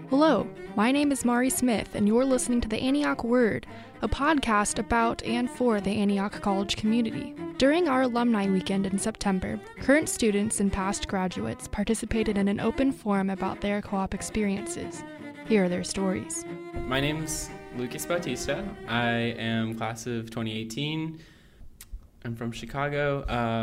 Hello, my name is Mari Smith, and you're listening to The Antioch Word, a podcast about and for the Antioch College community. During our alumni weekend in September, current students and past graduates participated in an open forum about their co-op experiences. Here are their stories. My name's Lucas Bautista. I am class of 2018. I'm from Chicago.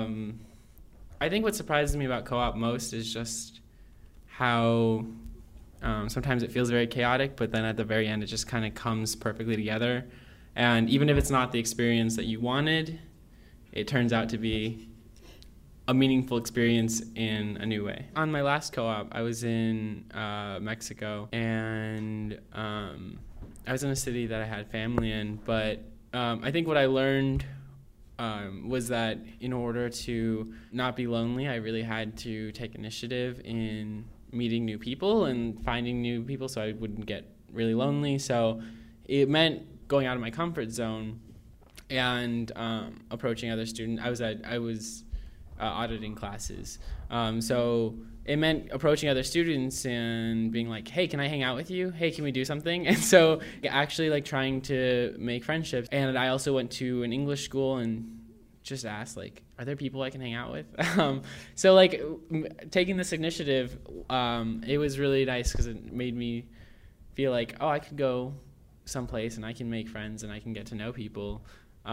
I think what surprises me about co-op most is just how sometimes it feels very chaotic, but then at the very end it just kind of comes perfectly together. And even if it's not the experience that you wanted, it turns out to be a meaningful experience in a new way. On my last co-op, I was in Mexico, and I was in a city that I had family in, but I think what I learned was that in order to not be lonely, I really had to take initiative in meeting new people and finding new people so I wouldn't get really lonely. So it meant going out of my comfort zone and approaching other students. I was auditing classes. So it meant approaching other students and being like, hey, can I hang out with you? Hey, can we do something? And so actually like trying to make friendships. And I also went to an English school and just asked, like, are there people I can hang out with? So like taking this initiative, it was really nice because it made me feel like, oh, I could go someplace and I can make friends and I can get to know people.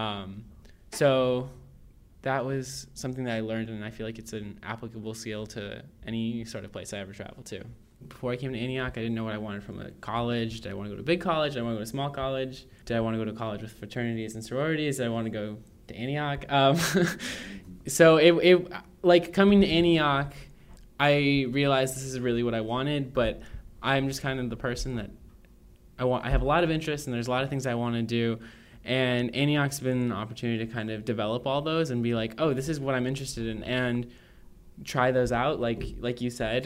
So that was something that I learned, and I feel like it's an applicable skill to any sort of place I ever travel to. Before I came to Antioch, I didn't know what I wanted from a college. Did I want to go to a big college? Did I want to go to a small college? Did I want to go to college with fraternities and sororities? Did I want to go to Antioch? So it like coming to Antioch, I realized this is really what I wanted, but I'm just kind of the person that I have a lot of interests, and there's a lot of things I want to do. And Antioch's been an opportunity to kind of develop all those and be like, oh, this is what I'm interested in, and try those out, like you said.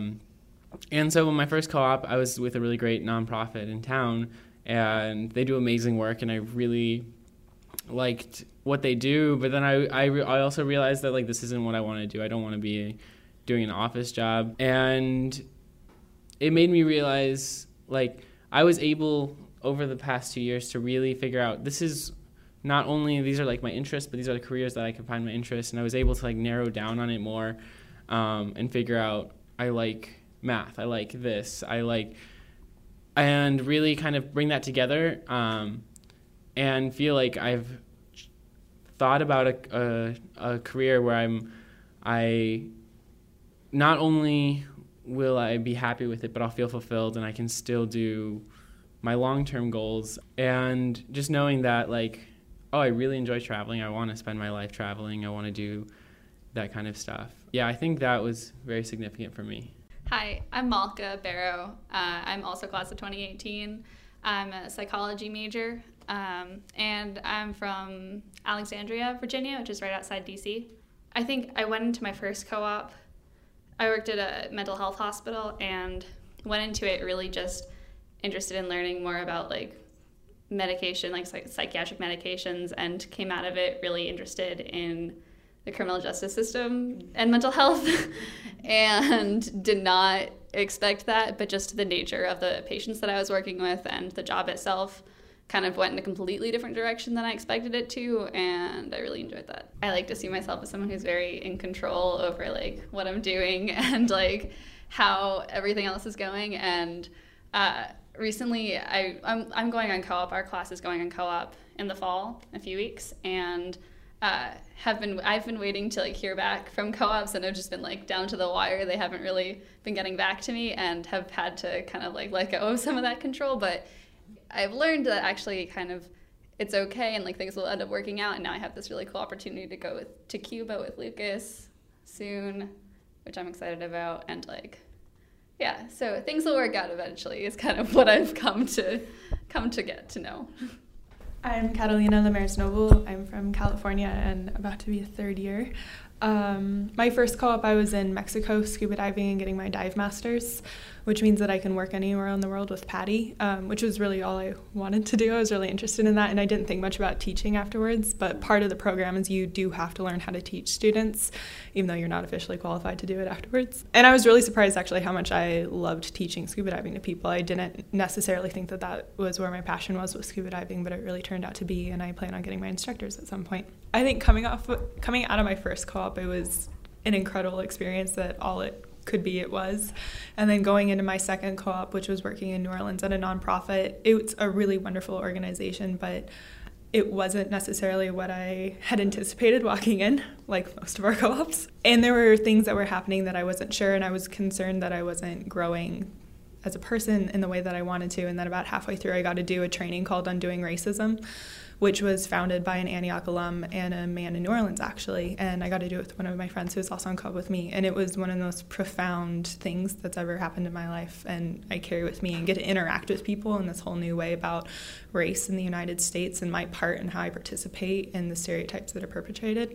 And so when my first co-op, I was with a really great nonprofit in town, and they do amazing work, and I really liked what they do. But then I also realized that like this isn't what I want to do. I don't want to be doing an office job, and it made me realize like I was able over the past 2 years to really figure out this is not only these are like my interests, but these are the careers that I can find my interests. And I was able to like narrow down on it more and figure out I like math, I like this, and really kind of bring that together and feel like I've thought about a career where I not only will I be happy with it, but I'll feel fulfilled and I can still do my long-term goals. And just knowing that like, oh, I really enjoy traveling. I want to spend my life traveling. I want to do that kind of stuff. Yeah, I think that was very significant for me. Hi, I'm Malka Barrow. I'm also class of 2018. I'm a psychology major, and I'm from Alexandria, Virginia, which is right outside DC. I think I went into my first co-op. I worked at a mental health hospital and went into it really just interested in learning more about like medication, like psychiatric medications, and came out of it really interested in the criminal justice system and mental health and did not expect that, but just the nature of the patients that I was working with and the job itself kind of went in a completely different direction than I expected it to, and I really enjoyed that. I like to see myself as someone who's very in control over like what I'm doing and like how everything else is going. And recently I'm going on co-op. Our class is going on co-op in the fall in a few weeks, and I've been waiting to like hear back from co-ops, and I've just been like down to the wire. They haven't really been getting back to me and have had to kind of like let go of some of that control. But I've learned that actually kind of it's okay, and like things will end up working out. And now I have this really cool opportunity to go to Cuba with Lucas soon, which I'm excited about. And like, yeah, so things will work out eventually is kind of what I've come to get to know. I'm Catalina Lemares Noble. I'm from California and about to be a third year. My first co-op, I was in Mexico scuba diving and getting my dive masters, which means that I can work anywhere in the world with PADI, which was really all I wanted to do. I was really interested in that, and I didn't think much about teaching afterwards, but part of the program is you do have to learn how to teach students, even though you're not officially qualified to do it afterwards. And I was really surprised actually how much I loved teaching scuba diving to people. I didn't necessarily think that that was where my passion was with scuba diving, but it really turned out to be, and I plan on getting my instructors at some point. I think coming out of my first co-op, it was an incredible experience that all it could be, it was. And then going into my second co-op, which was working in New Orleans at a nonprofit, it's a really wonderful organization, but it wasn't necessarily what I had anticipated walking in, like most of our co-ops. And there were things that were happening that I wasn't sure, and I was concerned that I wasn't growing as a person in the way that I wanted to. And then about halfway through, I got to do a training called Undoing Racism, which was founded by an Antioch alum and a man in New Orleans, actually. And I got to do it with one of my friends who was also on co-op with me. And it was one of the most profound things that's ever happened in my life. And I carry with me and get to interact with people in this whole new way about race in the United States and my part and how I participate in the stereotypes that are perpetrated.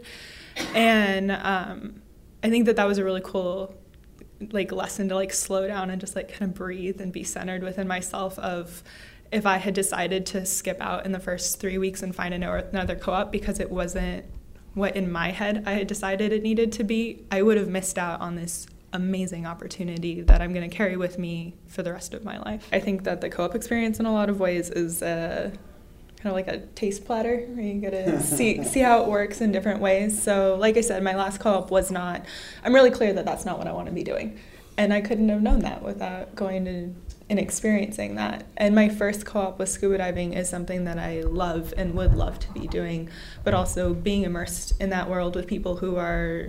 And I think that was a really cool lesson to slow down and just kind of breathe and be centered within myself of, if I had decided to skip out in the first 3 weeks and find another co-op because it wasn't what in my head I had decided it needed to be, I would have missed out on this amazing opportunity that I'm going to carry with me for the rest of my life. I think that the co-op experience in a lot of ways is kind of like a taste platter where you get to see how it works in different ways. So like I said, my last co-op was not, I'm really clear that that's not what I want to be doing. And I couldn't have known that without going to and experiencing that. And my first co-op with scuba diving is something that I love and would love to be doing, but also being immersed in that world with people who are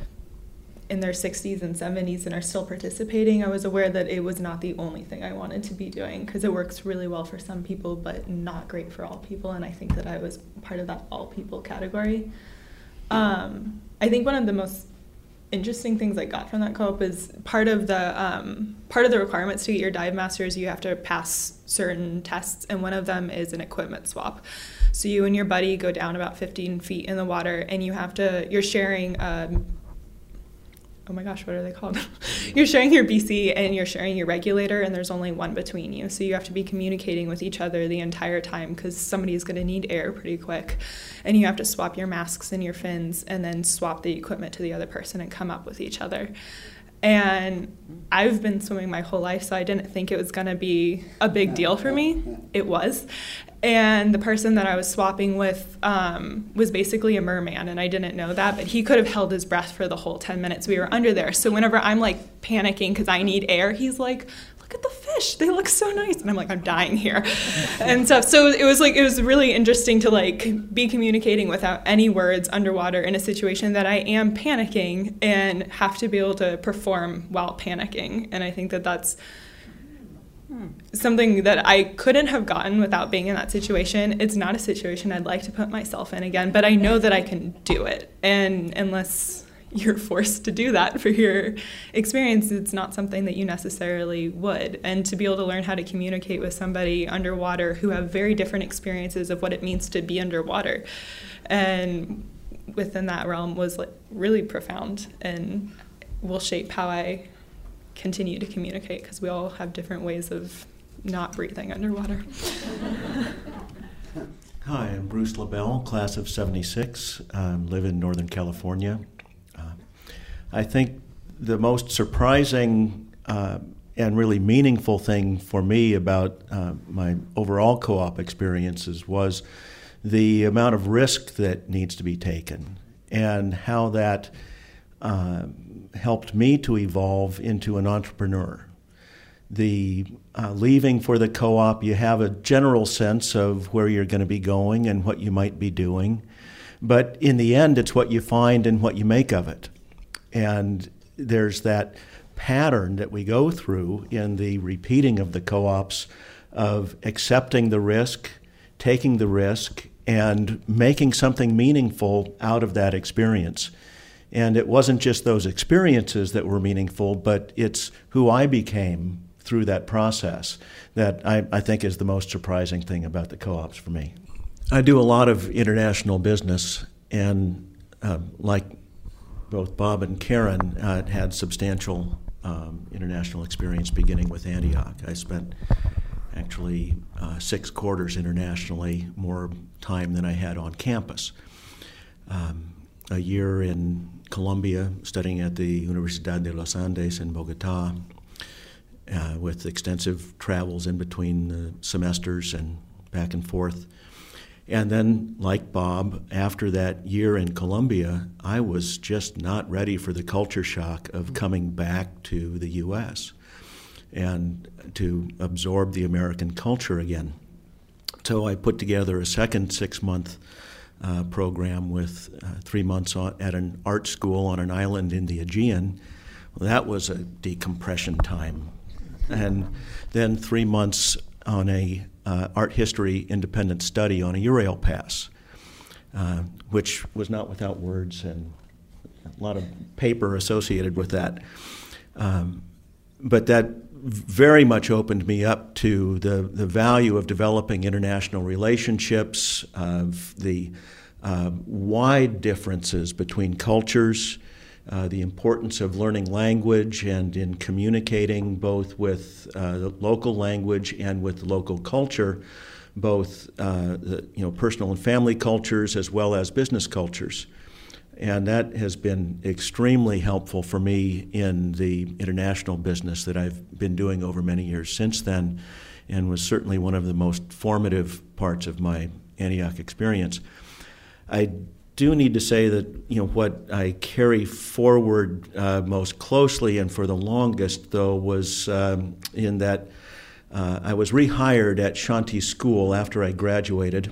in their 60s and 70s and are still participating. I was aware that it was not the only thing I wanted to be doing, because it works really well for some people, but not great for all people. And I think that I was part of that all people category. I think one of the most interesting things I got from that co-op is part of the requirements to get your dive masters, you have to pass certain tests, and one of them is an equipment swap. So you and your buddy go down about 15 feet in the water, and you're sharing oh my gosh, what are they called? You're sharing your BC and you're sharing your regulator, and there's only one between you. So you have to be communicating with each other the entire time, because somebody is going to need air pretty quick. And you have to swap your masks and your fins and then swap the equipment to the other person and come up with each other. And I've been swimming my whole life, so I didn't think it was going to be a big deal for me. It was. And the person that I was swapping with was basically a merman, and I didn't know that, but he could have held his breath for the whole 10 minutes we were under there. So whenever I'm panicking because I need air, he's like, look at the fish, they look so nice. And I'm like, I'm dying here and stuff. So it was really interesting to be communicating without any words underwater in a situation that I am panicking and have to be able to perform while panicking. And I think that that's something that I couldn't have gotten without being in that situation. It's not a situation I'd like to put myself in again, but I know that I can do it. And unless you're forced to do that for your experience, it's not something that you necessarily would. And to be able to learn how to communicate with somebody underwater who have very different experiences of what it means to be underwater, and within that realm, was really profound and will shape how I continue to communicate, because we all have different ways of not breathing underwater. Hi, I'm Bruce LaBelle, class of 76, live in Northern California. I think the most surprising and really meaningful thing for me about my overall co-op experiences was the amount of risk that needs to be taken, and how that helped me to evolve into an entrepreneur. The leaving for the co-op, you have a general sense of where you're going to be going and what you might be doing, but in the end, it's what you find and what you make of it. And there's that pattern that we go through in the repeating of the co-ops of accepting the risk, taking the risk, and making something meaningful out of that experience. And it wasn't just those experiences that were meaningful, but it's who I became through that process that I think is the most surprising thing about the co-ops for me. I do a lot of international business, and like both Bob and Karen had substantial international experience beginning with Antioch. I spent actually 6 quarters internationally, more time than I had on campus. A year in Colombia, studying at the Universidad de los Andes in Bogota, with extensive travels in between the semesters and back and forth. And then, like Bob, after that year in Colombia, I was just not ready for the culture shock of coming back to the U.S. and to absorb the American culture again. So I put together a second 6-month program with 3 months at an art school on an island in the Aegean. Well, that was a decompression time. And then 3 months on a art history independent study on a Eurail pass, which was not without words and a lot of paper associated with that. But that very much opened me up to the value of developing international relationships, of the wide differences between cultures, the importance of learning language and in communicating both with the local language and with the local culture, both personal and family cultures as well as business cultures. And that has been extremely helpful for me in the international business that I've been doing over many years since then, and was certainly one of the most formative parts of my Antioch experience. I do need to say that what I carry forward most closely and for the longest, though, was in that I was rehired at Shanti School after I graduated.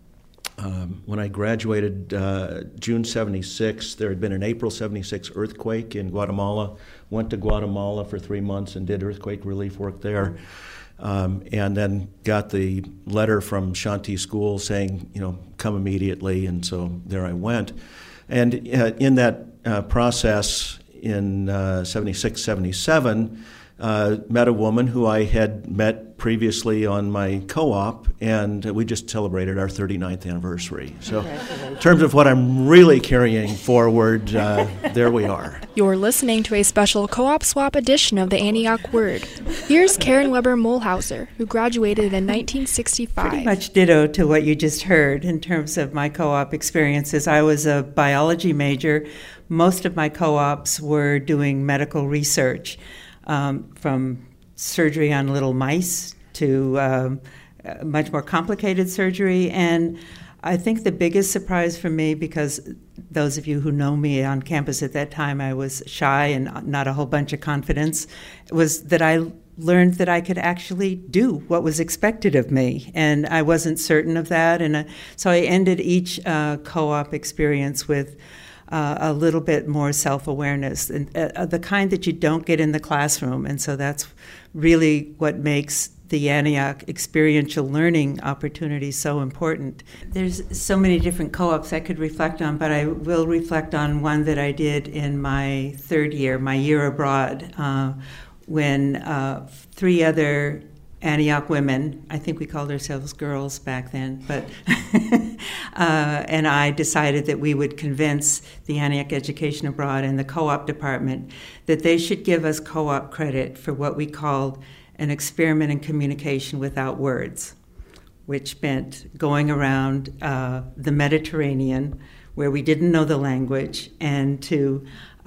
When I graduated June 76, there had been an April 76 earthquake in Guatemala. Went to Guatemala for 3 months and did earthquake relief work there. And then got the letter from Shanti School saying, come immediately, and so there I went. And in that process in 76, 77, met a woman who I had met previously on my co-op, and we just celebrated our 39th anniversary. So in terms of what I'm really carrying forward, there we are. You're listening to a special co-op swap edition of the Antioch Word. Here's Karen Weber Molhauser, who graduated in 1965. Pretty much ditto to what you just heard in terms of my co-op experiences. I was a biology major. Most of my co-ops were doing medical research. From surgery on little mice to much more complicated surgery. And I think the biggest surprise for me, because those of you who know me on campus at that time, I was shy and not a whole bunch of confidence, was that I learned that I could actually do what was expected of me. And I wasn't certain of that. And so I ended each co-op experience with a little bit more self-awareness, and the kind that you don't get in the classroom. And so that's really what makes the Antioch experiential learning opportunity so important. There's so many different co-ops I could reflect on, but I will reflect on one that I did in my third year, my year abroad, when 3 other Antioch women, I think we called ourselves girls back then, but and I decided that we would convince the Antioch Education Abroad and the co-op department that they should give us co-op credit for what we called an experiment in communication without words, which meant going around the Mediterranean where we didn't know the language, and to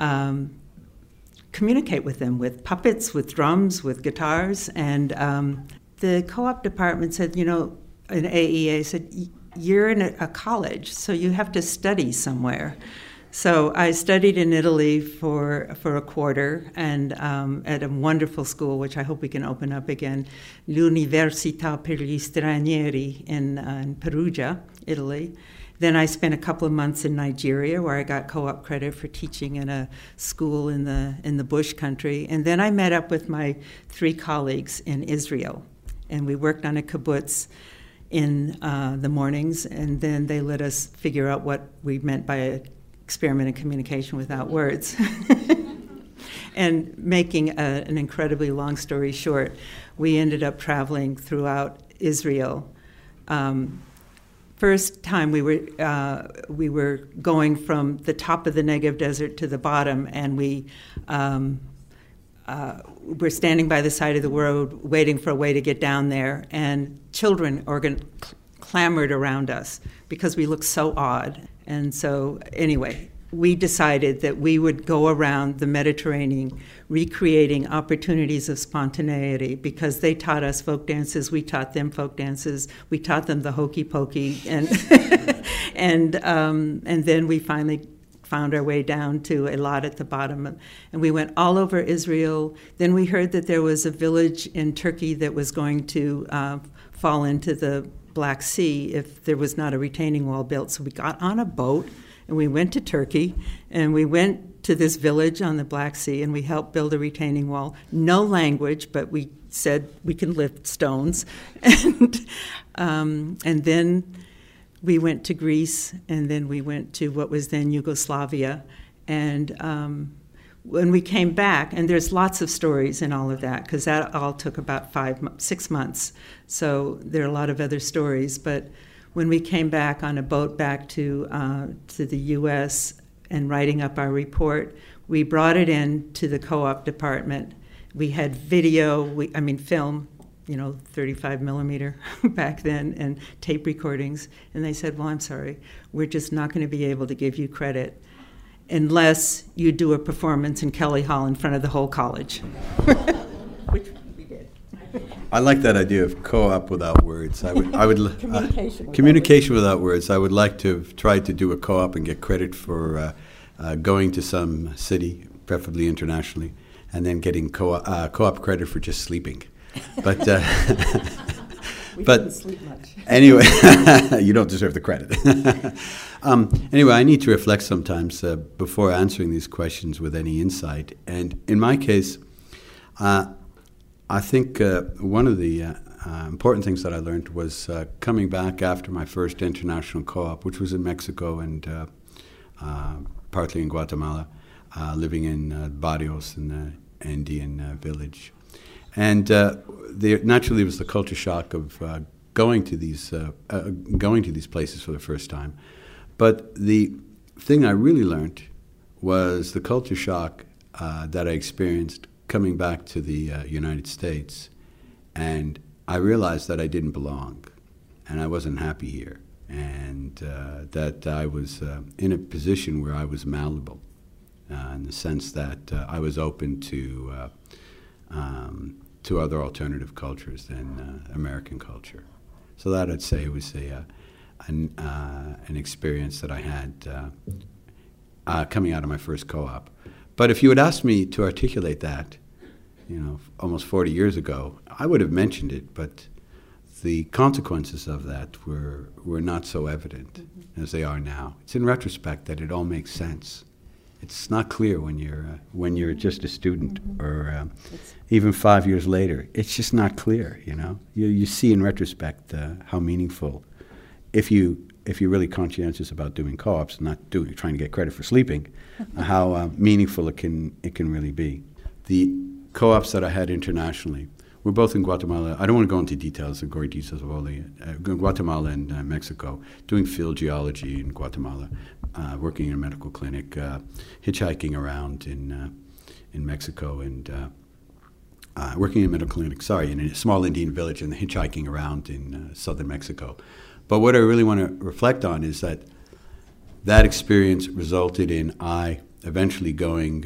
communicate with them with puppets, with drums, with guitars. And the co-op department said, in AEA said, you're in a college, so you have to study somewhere. So I studied in Italy for a quarter, and at a wonderful school, which I hope we can open up again, L'Università per gli Stranieri in Perugia, Italy. Then I spent a couple of months in Nigeria, where I got co-op credit for teaching in a school in the bush country. And then I met up with my 3 colleagues in Israel, and we worked on a kibbutz in the mornings, and then they let us figure out what we meant by an experiment in communication without words. And making an incredibly long story short, we ended up traveling throughout Israel, first time we were going from the top of the Negev Desert to the bottom, and we were standing by the side of the road waiting for a way to get down there, and children clamored around us because we looked so odd. And so anyway, we decided that we would go around the Mediterranean recreating opportunities of spontaneity, because they taught us folk dances, we taught them folk dances, we taught them the hokey pokey, and and then we finally found our way down to Eilat at the bottom, and we went all over Israel. Then we heard that there was a village in Turkey that was going to fall into the Black Sea if there was not a retaining wall built. So we got on a boat and we went to Turkey, and we went to this village on the Black Sea, and we helped build a retaining wall. No language, but we said we can lift stones. And then we went to Greece, and then we went to what was then Yugoslavia. And when we came back, and there's lots of stories in all of that, because that all took about 6 months. So there are a lot of other stories. But when we came back on a boat back to the U.S. and writing up our report, we brought it in to the co-op department. We had film, 35 millimeter back then, and tape recordings. And they said, well, I'm sorry, we're just not going to be able to give you credit unless you do a performance in Kelly Hall in front of the whole college, which we did. I like that idea of co-op without words. Communication without words. I would like to have tried to do a co-op and get credit for going to some city, preferably internationally, and then getting co-op credit for just sleeping. But we didn't sleep much. Anyway, you don't deserve the credit. Anyway, I need to reflect sometimes before answering these questions with any insight. And in my case, I think one of the important things that I learned was coming back after my first international co-op, which was in Mexico and partly in Guatemala, living in Barrios in the Andean village. And naturally, it was the culture shock of going to these places for the first time. But the thing I really learned was the culture shock that I experienced coming back to the United States, and I realized that I didn't belong, and I wasn't happy here, and that I was in a position where I was malleable, in the sense that I was open to other alternative cultures than American culture. So that, I'd say, was an experience that I had coming out of my first co-op. But if you had asked me to articulate that, almost 40 years ago, I would have mentioned it, but the consequences of that were not so evident as they are now. It's in retrospect that it all makes sense. It's not clear when you're just a student, or even 5 years later. It's just not clear. You see in retrospect how meaningful, if you're really conscientious about doing co-ops, not trying to get credit for sleeping, how meaningful it can really be. The co-ops that I had internationally were both in Guatemala. I don't want to go into details, the gory details of all the Guatemala and Mexico, doing field geology in Guatemala, working in a medical clinic, hitchhiking around in Mexico, and working in a medical clinic, in a small Indian village, and hitchhiking around in southern Mexico. But what I really want to reflect on is that experience resulted in I eventually going,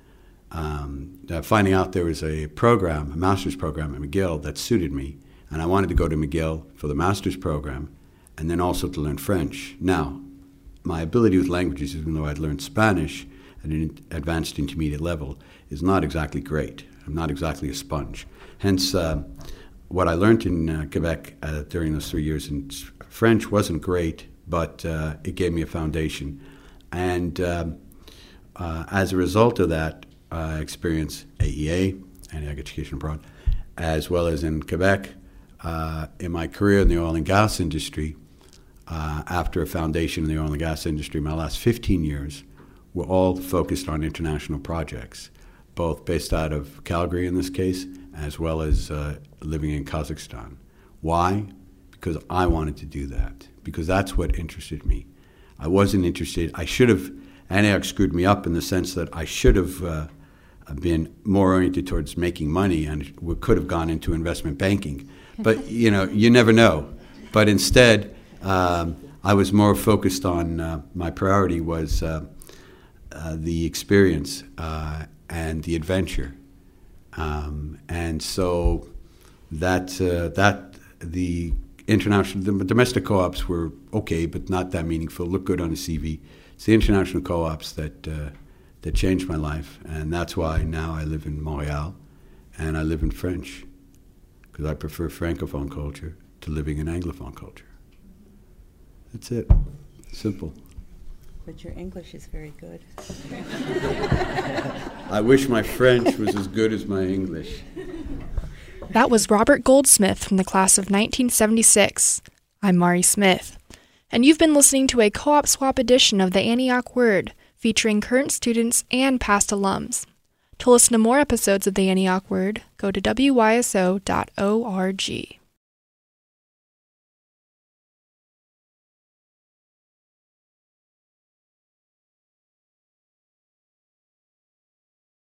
finding out there was a master's program at McGill that suited me, and I wanted to go to McGill for the master's program, and then also to learn French. Now, my ability with languages, even though I'd learned Spanish at an advanced intermediate level, is not exactly great. I'm not exactly a sponge. Hence, what I learned in Quebec during those 3 years in French wasn't great, but it gave me a foundation. And as a result of that experience, AEA, Antioch Education Abroad, as well as in Quebec, in my career in the oil and gas industry, after a foundation in the oil and gas industry, my last 15 years were all focused on international projects, both based out of Calgary in this case, as well as living in Kazakhstan. Why? Because I wanted to do that. because that's what interested me. I wasn't interested. Antioch screwed me up in the sense that I should have been more oriented towards making money, and we could have gone into investment banking. But, you never know. But instead, I was more focused on, my priority was the experience and the adventure. And so the domestic co-ops were okay, but not that meaningful, look good on a CV. It's the international co-ops that changed my life, and that's why now I live in Montreal, and I live in French, because I prefer Francophone culture to living in Anglophone culture. That's it. Simple. But your English is very good. I wish my French was as good as my English. That was Robert Goldsmith from the class of 1976. I'm Mari Smith, and you've been listening to a Co-op Swap edition of the Antioch Word, featuring current students and past alums. To listen to more episodes of the Antioch Word, go to wyso.org.